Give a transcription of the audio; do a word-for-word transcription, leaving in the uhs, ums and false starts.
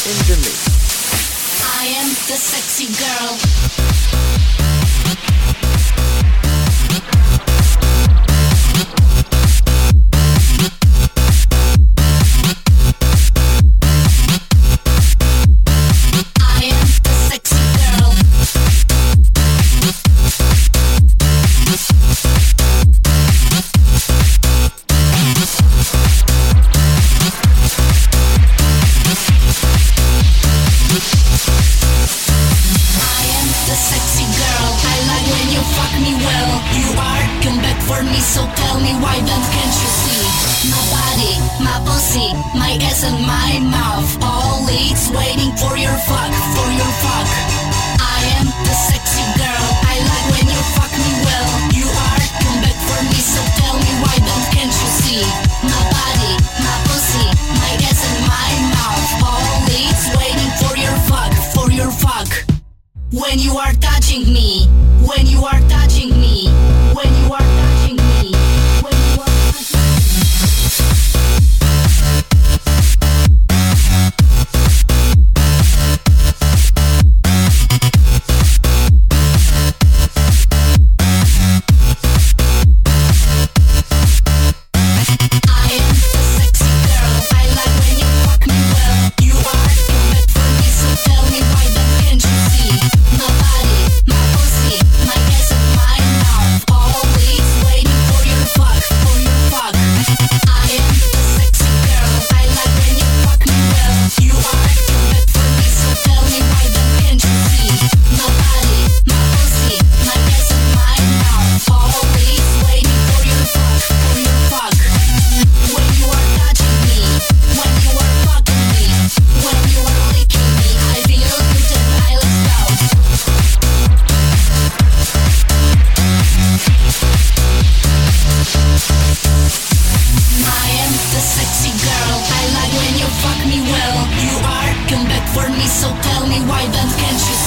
in the mix. I am the sexy girl. So tell me why then can't you see? My body, my pussy, my ass and my mouth, all it's waiting for your fuck, for your fuck. I am the sexy girl, I like when you fuck me well. You are, come back for me, so tell me why then can't you see? My body, my pussy, my ass and my mouth, all it's waiting for your fuck, for your fuck. When you are touching me, when you are touching me, when you are touching me, when you are touching me. I am the sexy girl, I like when you fuck me well. You are too bad for me, so tell me why then can't you see? My body, my pussy, my ass and my mouth, always waiting for your fuck, for your fuck. I am the sexy girl, I like when you fuck me well. You are too bad for me, so tell me why then can't you see? My body, my pussy, my ass and my mouth, always waiting for your fuck, for your fuck. When you are touching me, when you are fucking me, when you are licking me, I feel good and I let's go. I am the sexy girl, I like when you fuck me well. You are, come back for me, so tell me why then can't you